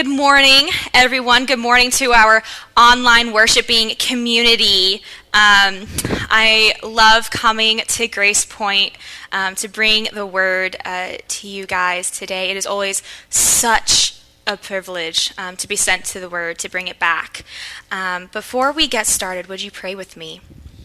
Good morning, everyone. Good morning to our online worshiping community. I love coming to Grace Point to bring the word to you guys today. It is always such a privilege to be sent to the word, to bring it back. Before we get started, would you pray with me?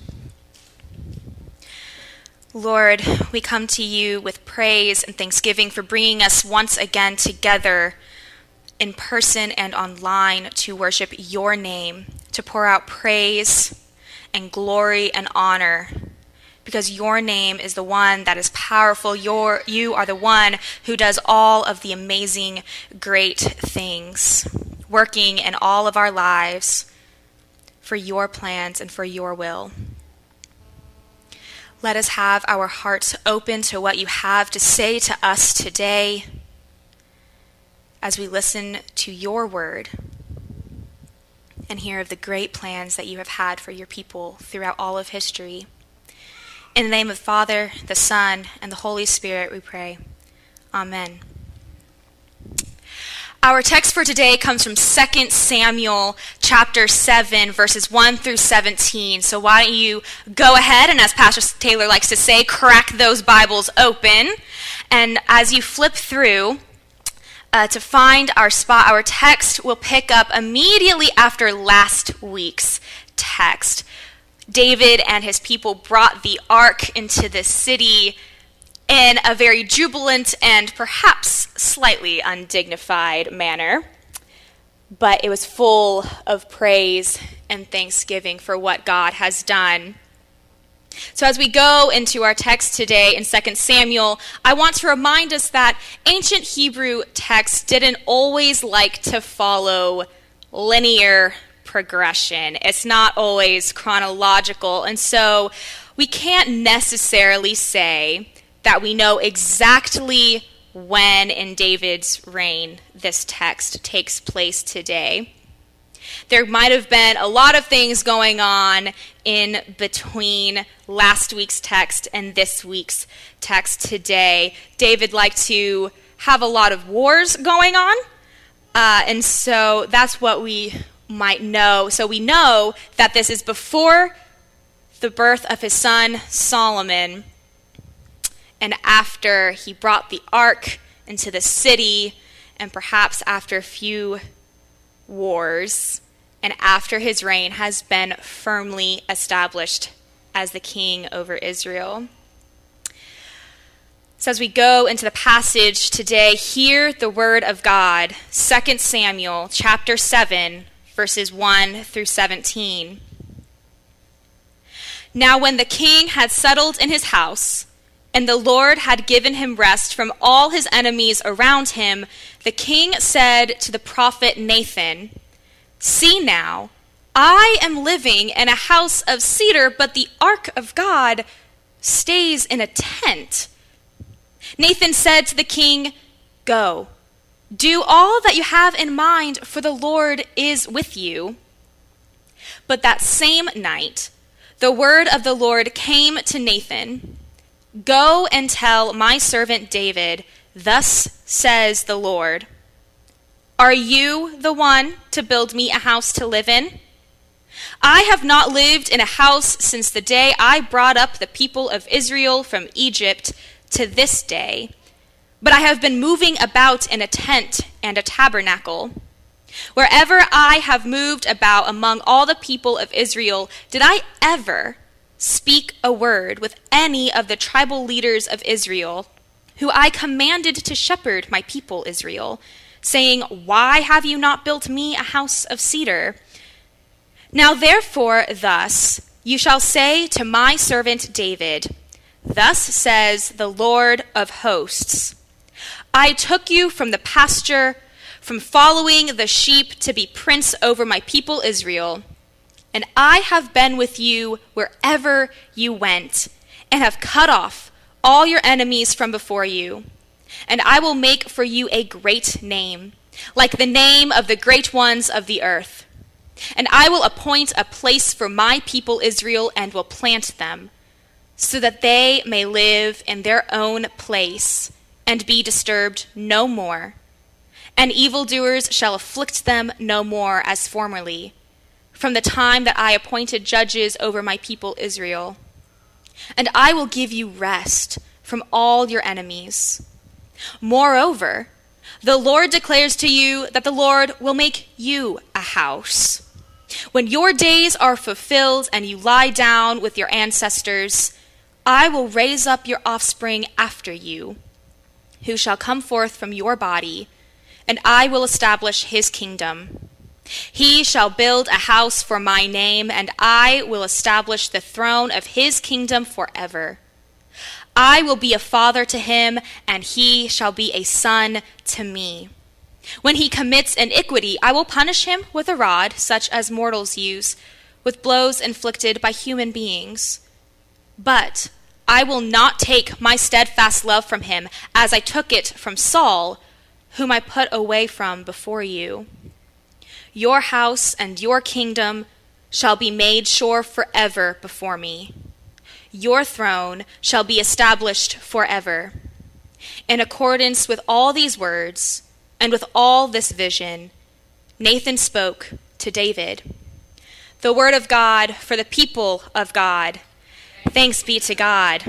Lord, we come to you with praise and thanksgiving for bringing us once again together in person and online to worship your name, to pour out praise and glory and honor, because your name is the one that is powerful. You are the one who does all of the amazing, great things, working in all of our lives for your plans and for your will. Let us have our hearts open to what you have to say to us today, as we listen to your word and hear of the great plans that you have had for your people throughout all of history. In the name of the Father, the Son, and the Holy Spirit, we pray. Amen. Our text for today comes from 2 Samuel chapter 7, verses 1 through 17. So why don't you go ahead and, as Pastor Taylor likes to say, crack those Bibles open. And as you flip through, to find our spot, our text will pick up immediately after last week's text. David and his people brought the ark into the city in a very jubilant and perhaps slightly undignified manner, but it was full of praise and thanksgiving for what God has done. So as we go into our text today in 2 Samuel, I want to remind us that ancient Hebrew texts didn't always like to follow linear progression. It's not always chronological, and so we can't necessarily say that we know exactly when in David's reign this text takes place today. There might have been a lot of things going on in between last week's text and this week's text today. David liked to have a lot of wars going on, and so that's what we might know. So we know that this is before the birth of his son Solomon, and after he brought the ark into the city, and perhaps after a few wars, and after his reign has been firmly established as the king over Israel. So as we go into the passage today, hear the word of God, 2 Samuel chapter 7, verses 1 through 17. Now when the king had settled in his house, and the Lord had given him rest from all his enemies around him, the king said to the prophet Nathan, "See now, I am living in a house of cedar, but the ark of God stays in a tent." Nathan said to the king, "Go, do all that you have in mind, for the Lord is with you." But that same night, the word of the Lord came to Nathan, "Go and tell my servant David, thus says the Lord, are you the one to build me a house to live in? I have not lived in a house since the day I brought up the people of Israel from Egypt to this day, but I have been moving about in a tent and a tabernacle. Wherever I have moved about among all the people of Israel, did I ever speak a word with any of the tribal leaders of Israel, who I commanded to shepherd my people Israel, saying, why have you not built me a house of cedar? Now therefore thus you shall say to my servant David, thus says the Lord of hosts, I took you from the pasture, from following the sheep to be prince over my people Israel, and I have been with you wherever you went, and have cut off all your enemies from before you. And I will make for you a great name, like the name of the great ones of the earth. And I will appoint a place for my people Israel and will plant them, so that they may live in their own place and be disturbed no more. and evildoers shall afflict them no more as formerly, from the time that I appointed judges over my people Israel. And I will give you rest from all your enemies. Moreover, the Lord declares to you that the Lord will make you a house. When your days are fulfilled and you lie down with your ancestors, I will raise up your offspring after you, who shall come forth from your body, and I will establish his kingdom. He shall build a house for my name, and I will establish the throne of his kingdom forever. I will be a father to him, and he shall be a son to me. When he commits iniquity, I will punish him with a rod, such as mortals use, with blows inflicted by human beings. But I will not take my steadfast love from him, as I took it from Saul, whom I put away from before you. Your house and your kingdom shall be made sure forever before me. Your throne shall be established forever. In accordance with all these words and with all this vision, Nathan spoke to David. The word of God for the people of God. Thanks be to God.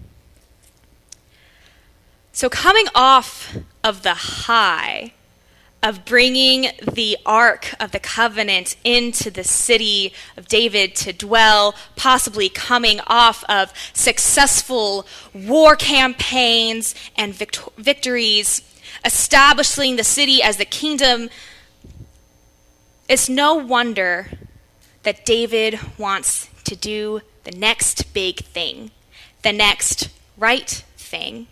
So coming off of the high of bringing the Ark of the Covenant into the city of David to dwell, possibly coming off of successful war campaigns and victories, establishing the city as the kingdom, it's no wonder that David wants to do the next big thing, the next right thing.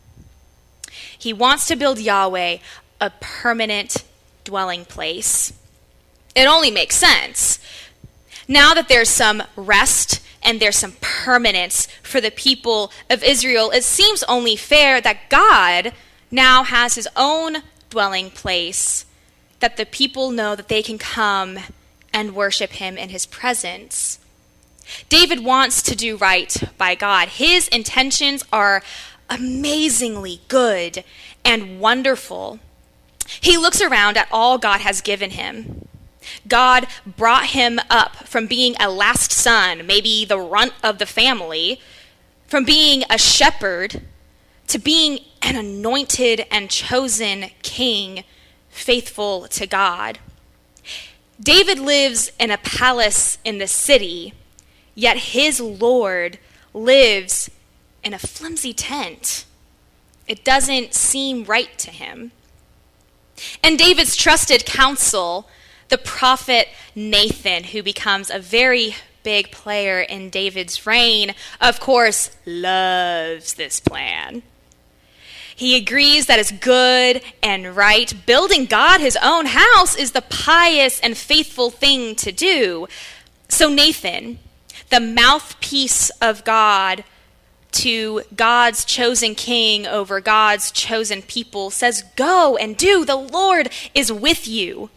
He wants to build Yahweh a permanent dwelling place. It only makes sense. Now that there's some rest and there's some permanence for the people of Israel, it seems only fair that God now has his own dwelling place, that the people know that they can come and worship him in his presence. David wants to do right by God. His intentions are amazingly good and wonderful. He looks around at all God has given him. God brought him up from being a last son, maybe the runt of the family, from being a shepherd to being an anointed and chosen king, faithful to God. David lives in a palace in the city, yet his Lord lives in a flimsy tent. It doesn't seem right to him. And David's trusted counsel, the prophet Nathan, who becomes a very big player in David's reign, of course, loves this plan. He agrees that it's good and right. Building God his own house is the pious and faithful thing to do. So Nathan, the mouthpiece of God to God's chosen king over God's chosen people, says, go and do. The Lord is with you.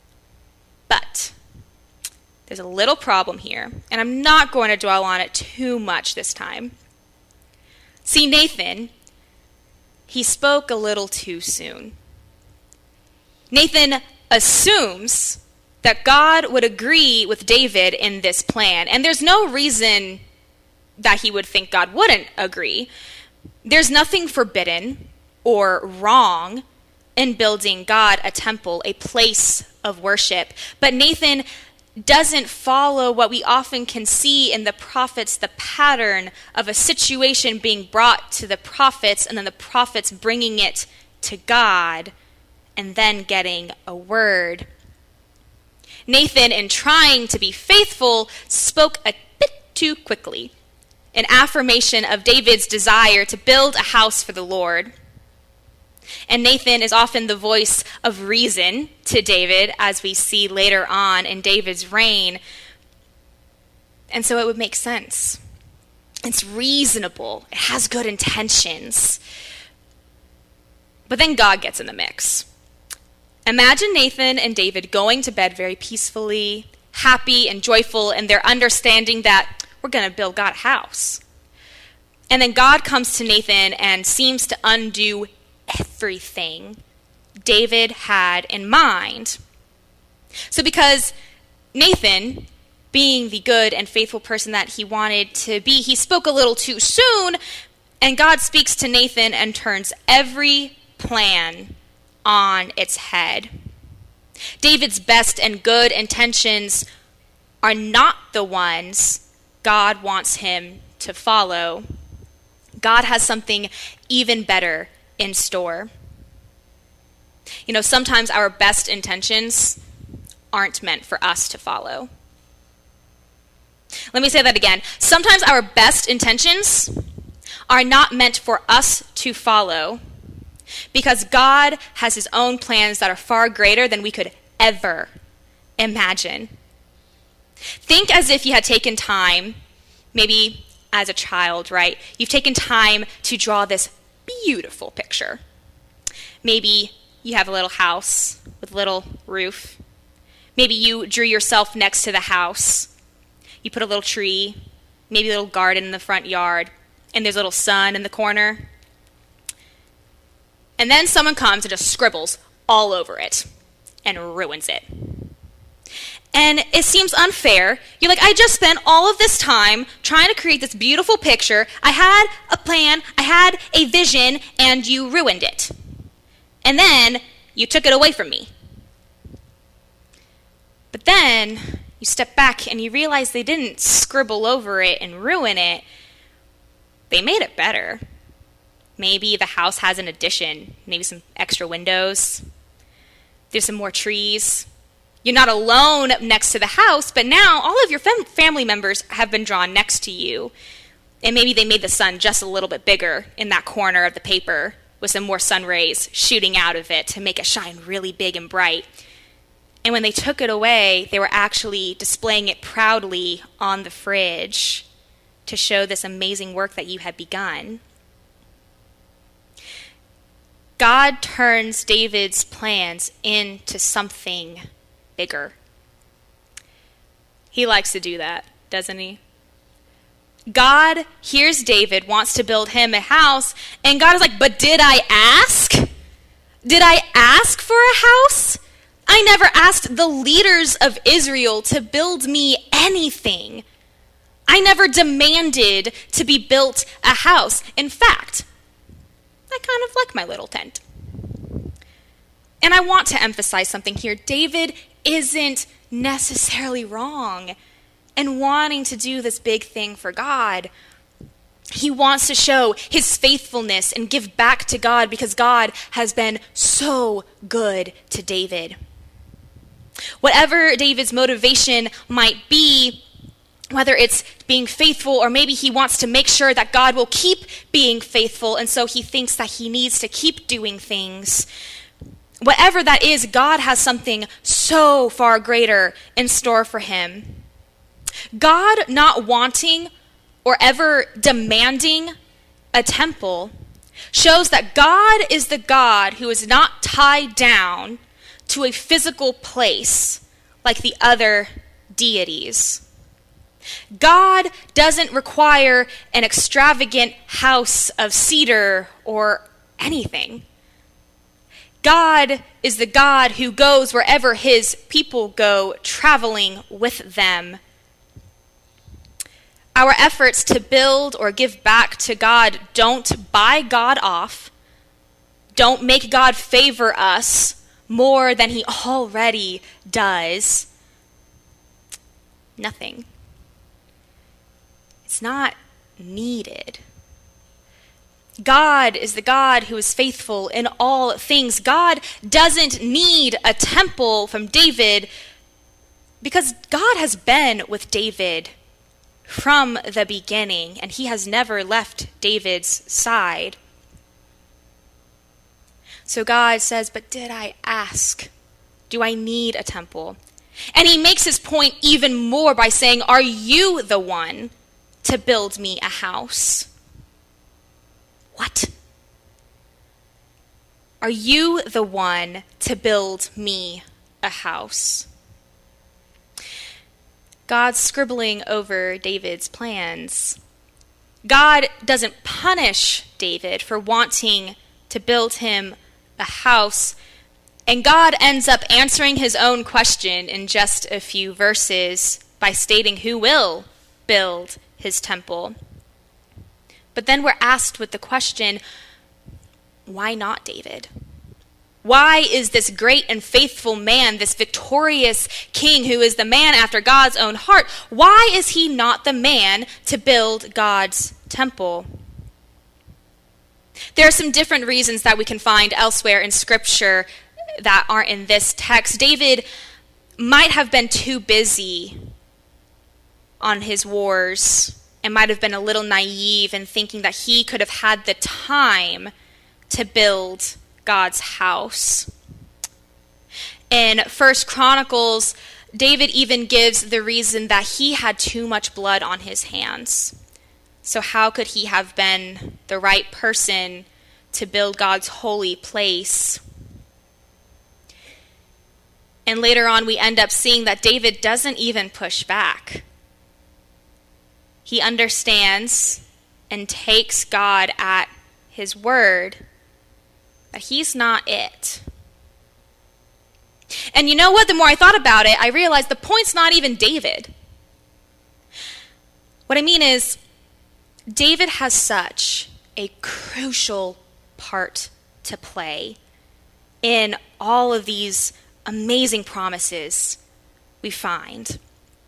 But there's a little problem here, and I'm not going to dwell on it too much this time. See, Nathan, he spoke a little too soon. Nathan assumes that God would agree with David in this plan, and there's no reason that he would think God wouldn't agree. There's nothing forbidden or wrong in building God a temple, a place of worship. But Nathan doesn't follow what we often can see in the prophets, the pattern of a situation being brought to the prophets and then the prophets bringing it to God and then getting a word. Nathan, in trying to be faithful, spoke a bit too quickly. An affirmation of David's desire to build a house for the Lord. And Nathan is often the voice of reason to David, as we see later on in David's reign. And so it would make sense. It's reasonable. It has good intentions. But then God gets in the mix. Imagine Nathan and David going to bed very peacefully, happy and joyful in their understanding that we're going to build God a house. And then God comes to Nathan and seems to undo everything David had in mind. So because Nathan, being the good and faithful person that he wanted to be, he spoke a little too soon, and God speaks to Nathan and turns every plan on its head. David's best and good intentions are not the ones God wants him to follow. God has something even better in store. You know, sometimes our best intentions aren't meant for us to follow. Let me say that again. Sometimes our best intentions are not meant for us to follow because God has his own plans that are far greater than we could ever imagine. Think as if you had taken time, maybe as a child, right? You've taken time to draw this beautiful picture. Maybe you have a little house with a little roof. Maybe you drew yourself next to the house. You put a little tree, maybe a little garden in the front yard, and there's a little sun in the corner. And then someone comes and just scribbles all over it and ruins it. And it seems unfair. You're like, I just spent all of this time trying to create this beautiful picture. I had a plan, I had a vision, and you ruined it. And then you took it away from me. But then you step back and you realize they didn't scribble over it and ruin it. They made it better. Maybe the house has an addition, maybe some extra windows. There's some more trees. You're not alone next to the house, but now all of your family members have been drawn next to you. And maybe they made the sun just a little bit bigger in that corner of the paper with some more sun rays shooting out of it to make it shine really big and bright. And when they took it away, they were actually displaying it proudly on the fridge to show this amazing work that you had begun. God turns David's plans into something bigger. He likes to do that, doesn't he? God hears David wants to build him a house, and God is like, but did I ask? Did I ask for a house? I never asked the leaders of Israel to build me anything. I never demanded to be built a house. In fact, I kind of like my little tent. And I want to emphasize something here. David isn't necessarily wrong in wanting to do this big thing for God. He wants to show his faithfulness and give back to God because God has been so good to David. Whatever David's motivation might be, whether it's being faithful or maybe he wants to make sure that God will keep being faithful and so he thinks that he needs to keep doing things. Whatever that is, God has something so far greater in store for him. God not wanting or ever demanding a temple shows that God is the God who is not tied down to a physical place like the other deities. God doesn't require an extravagant house of cedar or anything. God is the God who goes wherever his people go, traveling with them. Our efforts to build or give back to God don't buy God off, don't make God favor us more than he already does. Nothing. It's not needed. God is the God who is faithful in all things. God doesn't need a temple from David because God has been with David from the beginning, and he has never left David's side. So God says, but did I ask? Do I need a temple? And he makes his point even more by saying, are you the one to build me a house? What? Are you the one to build me a house? God's scribbling over David's plans. God doesn't punish David for wanting to build him a house, And God ends up answering his own question in just a few verses by stating who will build his temple. But then we're asked with the question, why not David? Why is this great and faithful man, this victorious king who is the man after God's own heart, why is he not the man to build God's temple? There are some different reasons that we can find elsewhere in Scripture that aren't in this text. David might have been too busy on his wars and might have been a little naive in thinking that he could have had the time to build God's house. In 1 Chronicles, David even gives the reason that he had too much blood on his hands. So how could he have been the right person to build God's holy place? And later on, we end up seeing that David doesn't even push back. He understands and takes God at his word that he's not it. And you know what? The more I thought about it, I realized the point's not even David. What I mean is, David has such a crucial part to play in all of these amazing promises we find.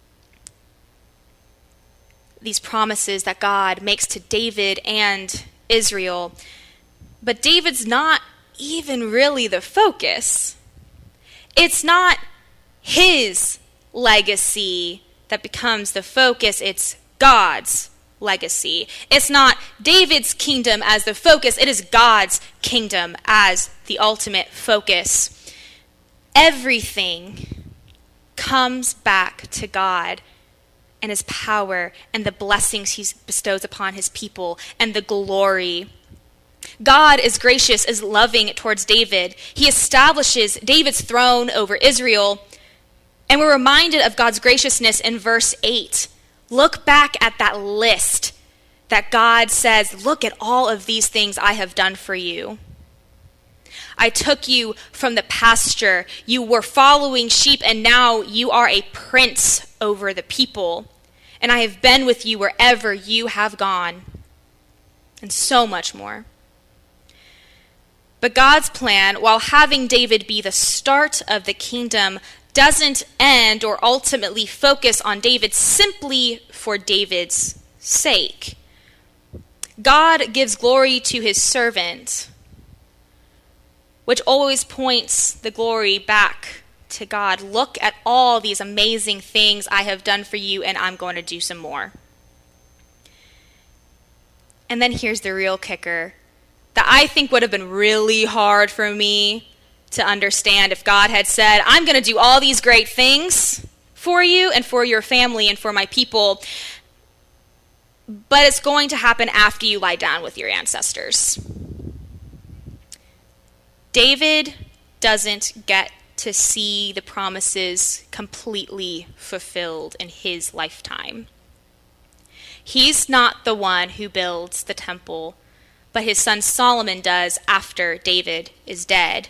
These promises that God makes to David and Israel. But David's not even really the focus. It's not his legacy that becomes the focus, it's God's legacy. It's not David's kingdom as the focus, it is God's kingdom as the ultimate focus. Everything comes back to God and his power and the blessings he bestows upon his people and the glory. God is gracious, is loving towards David. He establishes David's throne over Israel. And we're reminded of God's graciousness in verse 8. Look back at that list that God says, look at all of these things I have done for you. I took you from the pasture. You were following sheep, and now you are a prince over the people. And I have been with you wherever you have gone. And so much more. But God's plan, while having David be the start of the kingdom, doesn't end or ultimately focus on David simply for David's sake. God gives glory to his servant, which always points the glory back to God. Look at all these amazing things I have done for you, and I'm going to do some more. And then here's the real kicker that I think would have been really hard for me to understand if God had said, I'm going to do all these great things for you and for your family and for my people, but it's going to happen after you lie down with your ancestors. David doesn't get to see the promises completely fulfilled in his lifetime. He's not the one who builds the temple, but his son Solomon does after David is dead.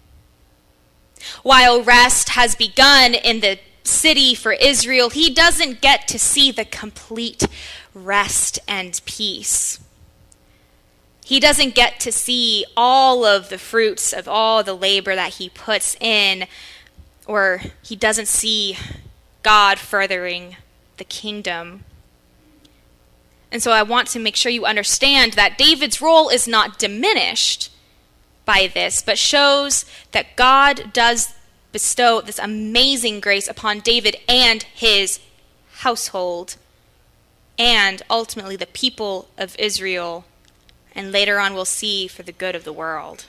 While rest has begun in the city for Israel, he doesn't get to see the complete rest and peace. He doesn't get to see all of the fruits of all the labor that he puts in, or he doesn't see God furthering the kingdom. And so I want to make sure you understand that David's role is not diminished by this, but shows that God does bestow this amazing grace upon David and his household, and ultimately the people of Israel, and later on we'll see for the good of the world.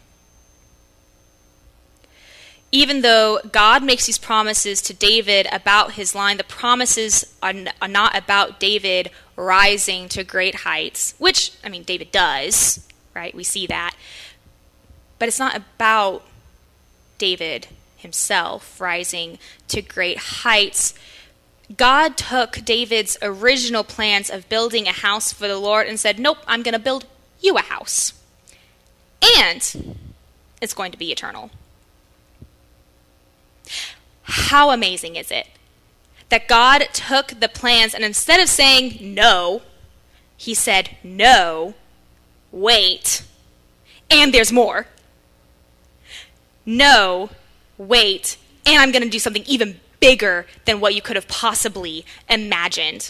Even though God makes these promises to David about his line, the promises are not about David rising to great heights, which, David does, right? We see that. But it's not about David himself rising to great heights. God took David's original plans of building a house for the Lord and said, nope, I'm going to build you a house. And it's going to be eternal. How amazing is it that God took the plans and instead of saying no, he said, no, wait, and there's more. No, wait, and I'm going to do something even bigger than what you could have possibly imagined.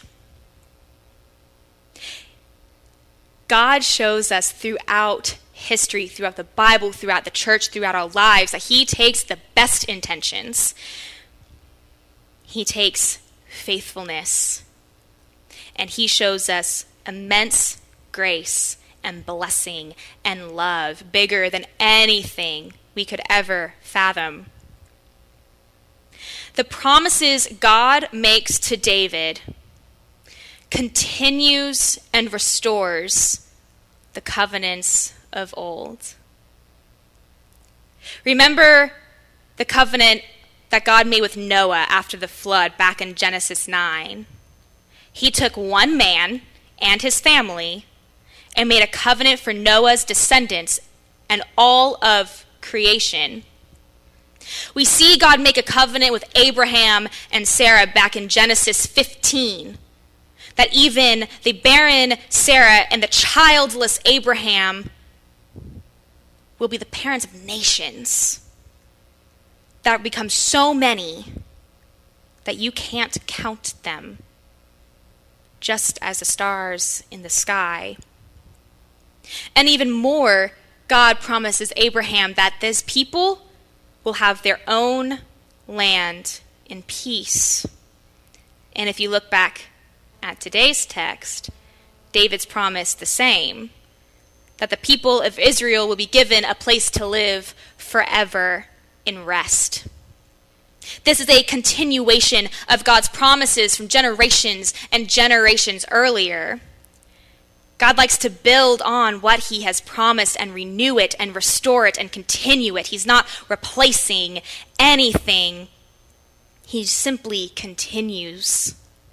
God shows us throughout history, throughout the Bible, throughout the church, throughout our lives, that he takes the best intentions. He takes faithfulness, and he shows us immense grace and blessing and love, bigger than anything we could ever fathom. The promises God makes to David continues and restores the covenants of old. Remember the covenant that God made with Noah after the flood back in Genesis 9. He took one man and his family and made a covenant for Noah's descendants and all of creation. We see God make a covenant with Abraham and Sarah back in Genesis 15. That even the barren Sarah and the childless Abraham will be the parents of nations that become so many that you can't count them, just as the stars in the sky. And even more, God promises Abraham that this people will have their own land in peace. And if you look back at today's text, David's promised the same, that the people of Israel will be given a place to live forever in rest. This is a continuation of God's promises from generations and generations earlier. God likes to build on what he has promised and renew it and restore it and continue it. He's not replacing anything. He simply continues.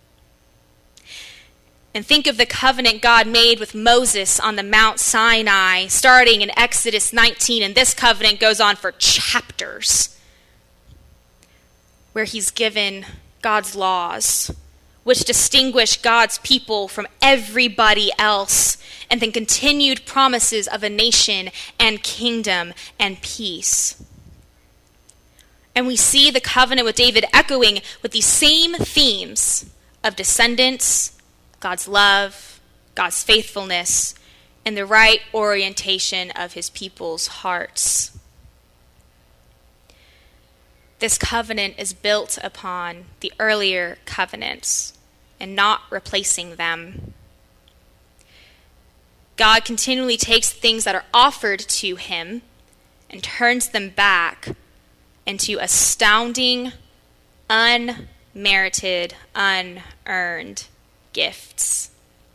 And think of the covenant God made with Moses on the Mount Sinai, starting in Exodus 19, and this covenant goes on for chapters, where he's given God's laws, which distinguish God's people from everybody else, and then continued promises of a nation and kingdom and peace. And we see the covenant with David echoing with these same themes of descendants, God's love, God's faithfulness, and the right orientation of his people's hearts. This covenant is built upon the earlier covenants and not replacing them. God continually takes things that are offered to him and turns them back into astounding, unmerited, unearned gifts.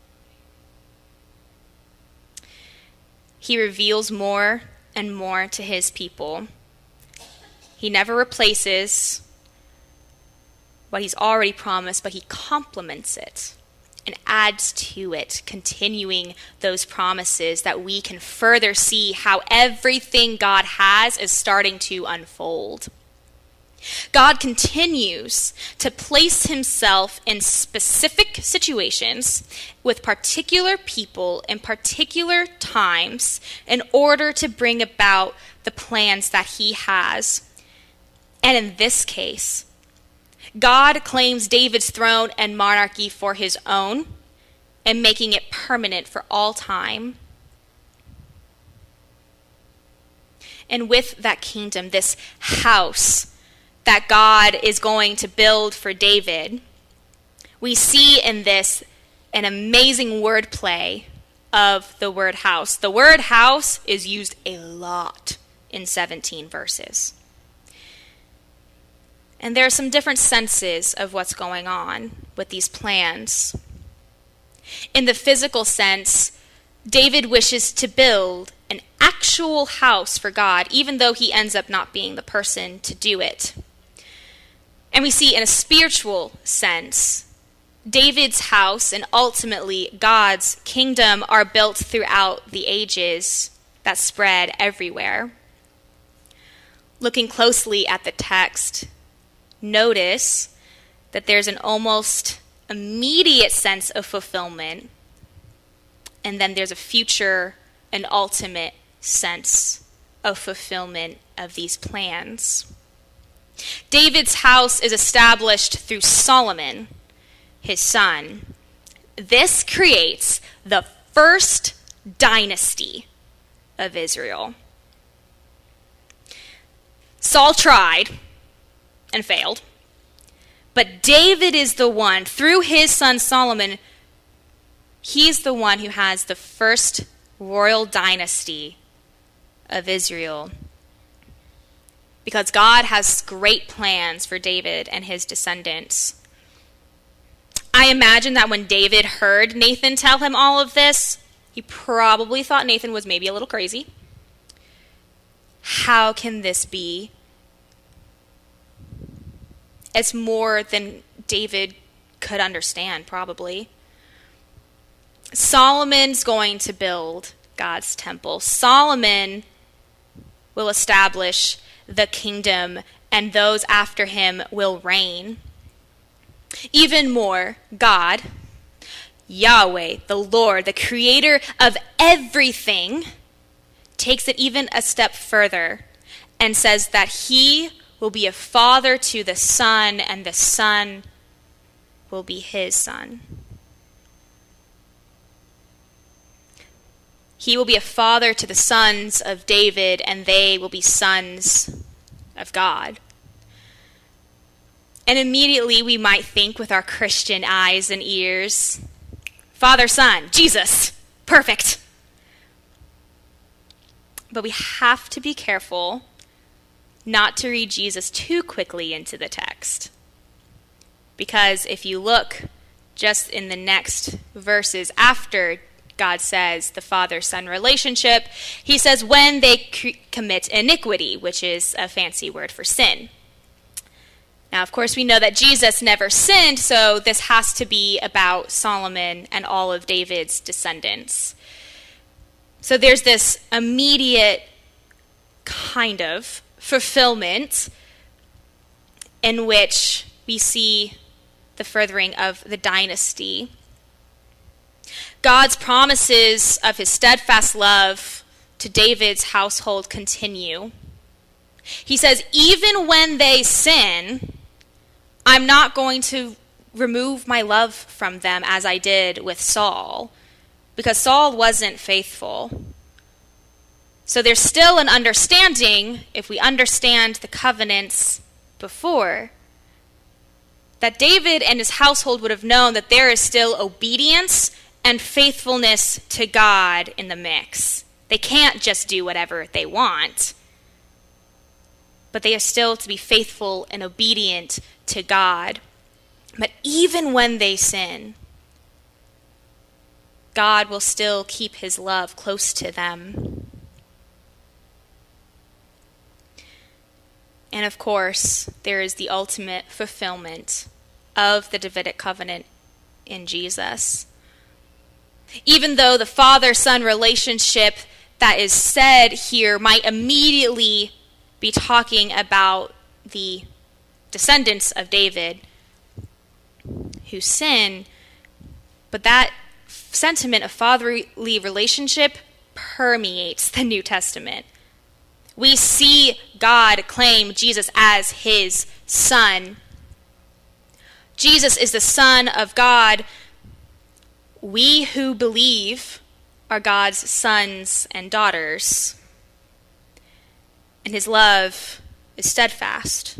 He reveals more and more to his people. He never replaces what he's already promised, but he complements it and adds to it, continuing those promises that we can further see how everything God has is starting to unfold. God continues to place himself in specific situations with particular people in particular times in order to bring about the plans that he has. And in this case, God claims David's throne and monarchy for his own and making it permanent for all time. And with that kingdom, this house that God is going to build for David, we see in this an amazing wordplay of the word house. The word house is used a lot in 17 verses. And there are some different senses of what's going on with these plans. In the physical sense, David wishes to build an actual house for God, even though he ends up not being the person to do it. And we see in a spiritual sense, David's house and ultimately God's kingdom are built throughout the ages that spread everywhere. Looking closely at the text, notice that there's an almost immediate sense of fulfillment, and then there's a future and ultimate sense of fulfillment of these plans. David's house is established through Solomon, his son. This creates the first dynasty of Israel. Saul tried and failed, but David is the one, through his son Solomon, he's the one who has the first royal dynasty of Israel. Because God has great plans for David and his descendants. I imagine that when David heard Nathan tell him all of this, he probably thought Nathan was maybe a little crazy. How can this be? It's more than David could understand, probably. Solomon's going to build God's temple. Solomon will establish the kingdom, and those after him will reign. Even more, God, Yahweh, the Lord, the creator of everything, takes it even a step further and says that he will be a father to the son, and the son will be his son. He will be a father to the sons of David, and they will be sons of God. And immediately we might think with our Christian eyes and ears, Father, Son, Jesus, perfect. But we have to be careful not to read Jesus too quickly into the text. Because if you look just in the next verses after God says the father-son relationship, he says when they commit iniquity, which is a fancy word for sin. Now, of course, we know that Jesus never sinned, so this has to be about Solomon and all of David's descendants. So there's this immediate kind of fulfillment in which we see the furthering of the dynasty. God's promises of his steadfast love to David's household continue. He says, even when they sin, I'm not going to remove my love from them as I did with Saul, because Saul wasn't faithful. So there's still an understanding, if we understand the covenants before, that David and his household would have known that there is still obedience and faithfulness to God in the mix. They can't just do whatever they want, but they are still to be faithful and obedient to God. But even when they sin, God will still keep his love close to them. And of course, there is the ultimate fulfillment of the Davidic covenant in Jesus. Even though the father-son relationship that is said here might immediately be talking about the descendants of David who sin, but that sentiment of fatherly relationship permeates the New Testament. We see God claim Jesus as his son. Jesus is the Son of God. We who believe are God's sons and daughters. And his love is steadfast.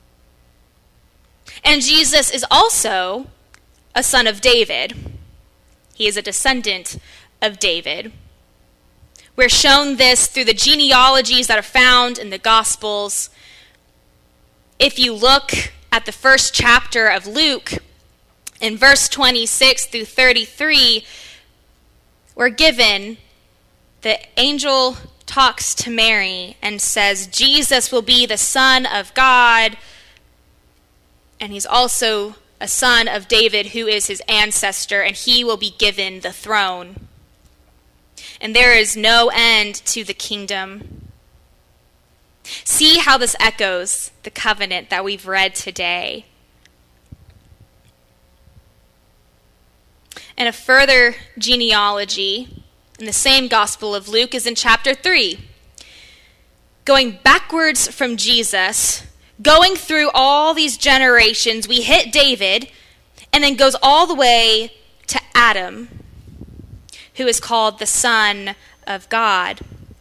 And Jesus is also a son of David. He is a descendant of David. We're shown this through the genealogies that are found in the Gospels. If you look at the first chapter of Luke, in verse 26 through 33, we're given, the angel talks to Mary and says, Jesus will be the Son of God, and he's also a son of David who is his ancestor, and he will be given the throne. And there is no end to the kingdom. See how this echoes the covenant that we've read today. And a further genealogy in the same Gospel of Luke is in chapter 3. Going backwards from Jesus, going through all these generations, we hit David, and then goes all the way to Adam, who is called the Son of God.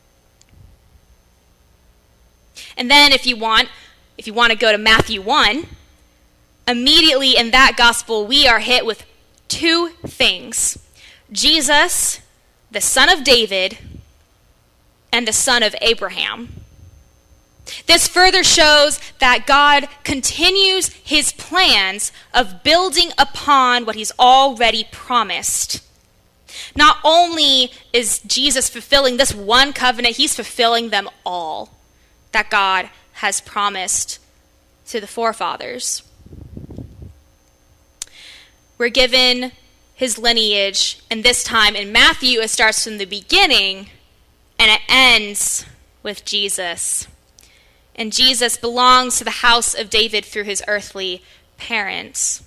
And then if you want to go to Matthew 1, immediately in that gospel we are hit with two things: Jesus, the son of David, and the son of Abraham. This further shows that God continues his plans of building upon what he's already promised. Not only is Jesus fulfilling this one covenant, he's fulfilling them all that God has promised to the forefathers. We're given his lineage, and this time in Matthew it starts from the beginning and it ends with Jesus. And Jesus belongs to the house of David through his earthly parents.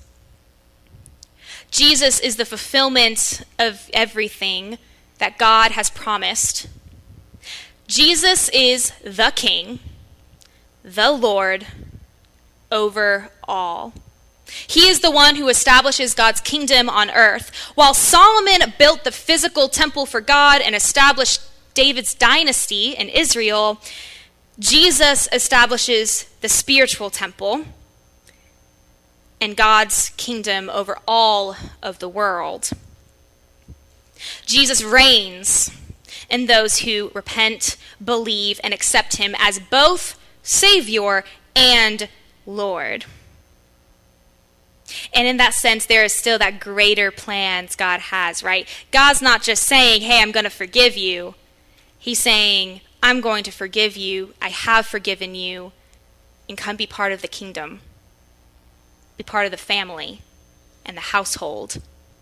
Jesus is the fulfillment of everything that God has promised. Jesus is the King, the Lord over all. He is the one who establishes God's kingdom on earth. While Solomon built the physical temple for God and established David's dynasty in Israel, Jesus establishes the spiritual temple and God's kingdom over all of the world. Jesus reigns in those who repent, believe, and accept him as both Savior and Lord. And in that sense, there is still that greater plans God has, right? God's not just saying, hey, I'm going to forgive you. He's saying, I'm going to forgive you. I have forgiven you. And come be part of the kingdom. Be part of the family and the household.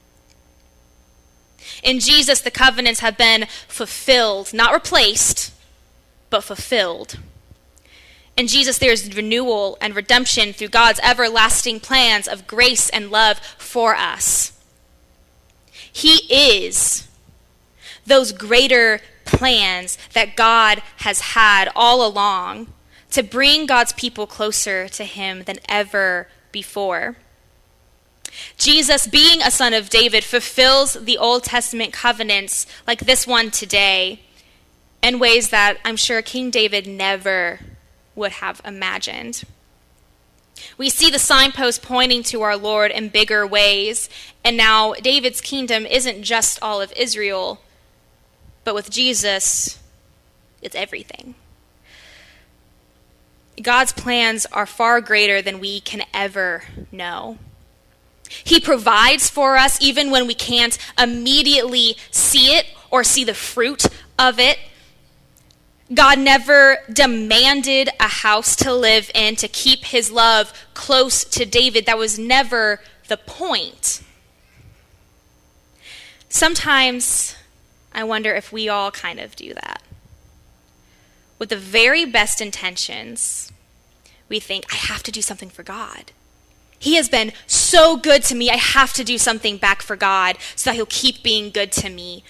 In Jesus, the covenants have been fulfilled, not replaced, but fulfilled. In Jesus, there is renewal and redemption through God's everlasting plans of grace and love for us. He is those greater plans that God has had all along to bring God's people closer to him than ever before. Jesus, being a son of David, fulfills the Old Testament covenants like this one today in ways that I'm sure King David never would have imagined. We see the signpost pointing to our Lord in bigger ways, and now David's kingdom isn't just all of Israel, but with Jesus, it's everything. God's plans are far greater than we can ever know. He provides for us even when we can't immediately see it or see the fruit of it. God never demanded a house to live in to keep his love close to David. That was never the point. Sometimes I wonder if we all kind of do that. With the very best intentions, we think, I have to do something for God. He has been so good to me, I have to do something back for God so that he'll keep being good to me.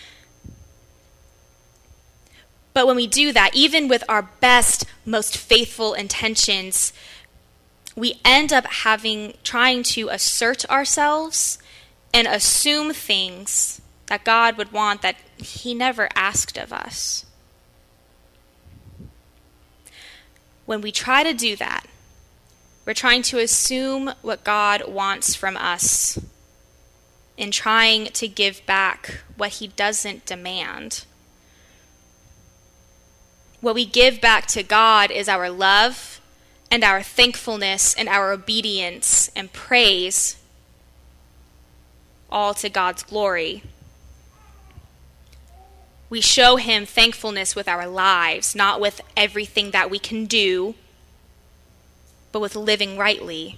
But when we do that, even with our best, most faithful intentions, we end up trying to assert ourselves and assume things that God would want that he never asked of us. When we try to do that, we're trying to assume what God wants from us and trying to give back what he doesn't demand. What we give back to God is our love and our thankfulness and our obedience and praise, all to God's glory. We show him thankfulness with our lives, not with everything that we can do, but with living rightly.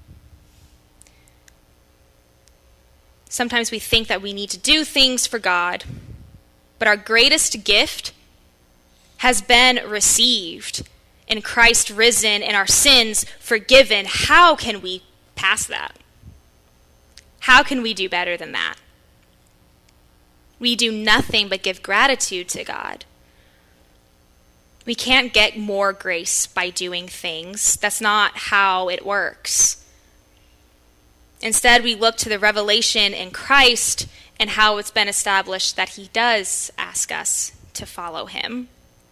Sometimes we think that we need to do things for God, but our greatest gift has been received, in Christ risen and our sins forgiven, how can we pass that? How can we do better than that? We do nothing but give gratitude to God. We can't get more grace by doing things. That's not how it works. Instead, we look to the revelation in Christ and how it's been established that he does ask us to follow him.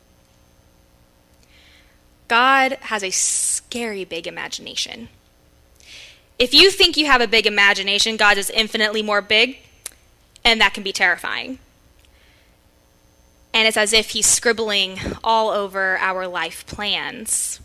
God has a scary big imagination. If you think you have a big imagination, God is infinitely more big, and that can be terrifying. And it's as if he's scribbling all over our life plans.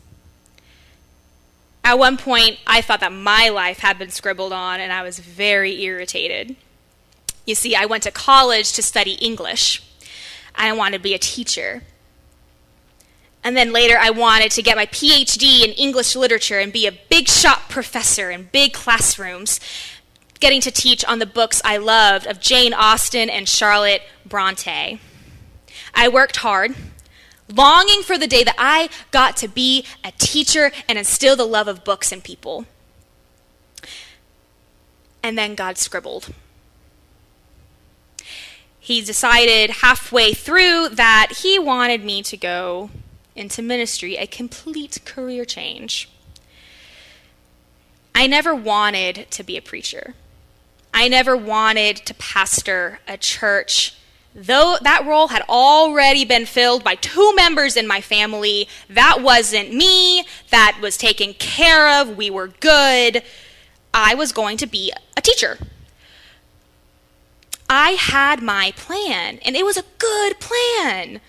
At one point, I thought that my life had been scribbled on, and I was very irritated. You see, I went to college to study English. I wanted to be a teacher. And then later, I wanted to get my PhD in English literature and be a big shot professor in big classrooms, getting to teach on the books I loved of Jane Austen and Charlotte Bronte. I worked hard, longing for the day that I got to be a teacher and instill the love of books in people. And then God scribbled. He decided halfway through that he wanted me to go into ministry, a complete career change. I never wanted to be a preacher. I never wanted to pastor a church. Though that role had already been filled by 2 members in my family, that wasn't me. That was taken care of. We were good. I was going to be a teacher. I had my plan, and it was a good plan.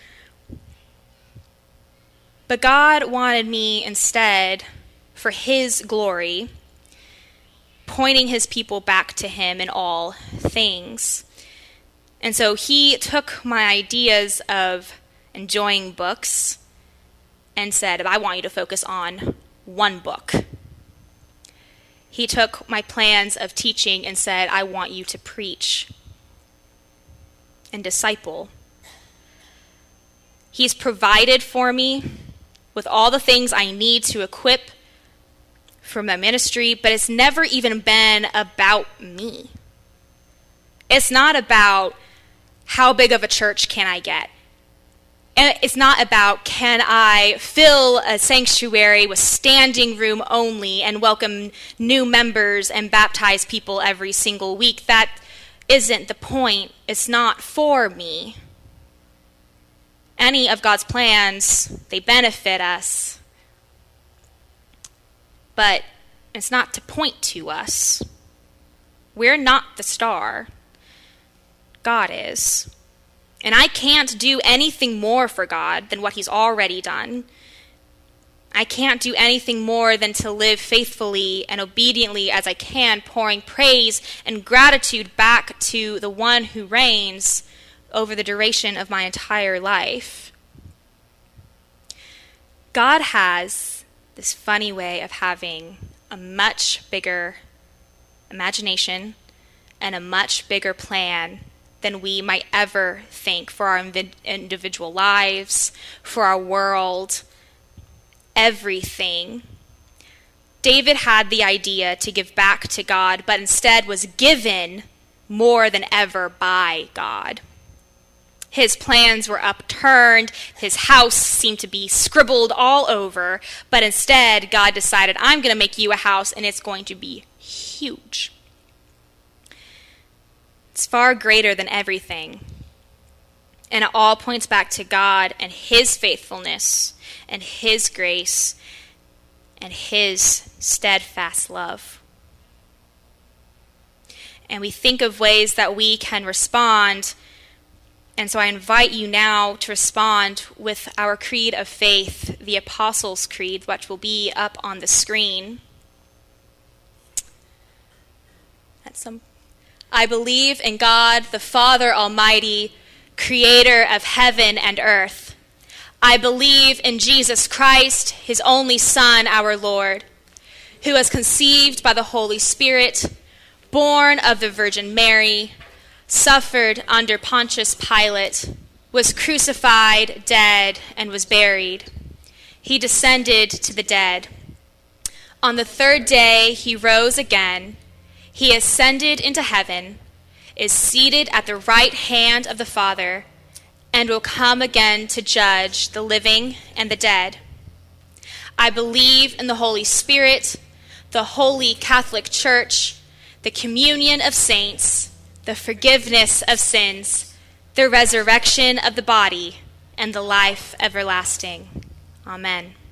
But God wanted me instead for his glory, pointing his people back to him in all things. And so he took my ideas of enjoying books and said, I want you to focus on one book. He took my plans of teaching and said, I want you to preach and disciple. He's provided for me with all the things I need to equip for my ministry, but it's never even been about me. It's not about how big of a church can I get. And it's not about can I fill a sanctuary with standing room only and welcome new members and baptize people every single week. That isn't the point. It's not for me. Any of God's plans, they benefit us. But it's not to point to us. We're not the star. God is. And I can't do anything more for God than what he's already done. I can't do anything more than to live faithfully and obediently as I can, pouring praise and gratitude back to the one who reigns over the duration of my entire life. God has this funny way of having a much bigger imagination and a much bigger plan than we might ever think for our individual lives, for our world, everything. David had the idea to give back to God, but instead was given more than ever by God. His plans were upturned, his house seemed to be scribbled all over, but instead God decided, I'm going to make you a house and it's going to be huge. It's far greater than everything. And it all points back to God and his faithfulness and his grace and his steadfast love. And we think of ways that we can respond. And so I invite you now to respond with our creed of faith, the Apostles' Creed, which will be up on the screen. I believe in God, the Father Almighty, creator of heaven and earth. I believe in Jesus Christ, his only Son, our Lord, who was conceived by the Holy Spirit, born of the Virgin Mary, suffered under Pontius Pilate, was crucified, dead, and was buried. He descended to the dead. On the third day he rose again. He ascended into heaven, is seated at the right hand of the Father, and will come again to judge the living and the dead. I believe in the Holy Spirit, the Holy Catholic Church, the communion of saints, the forgiveness of sins, the resurrection of the body, and the life everlasting. Amen.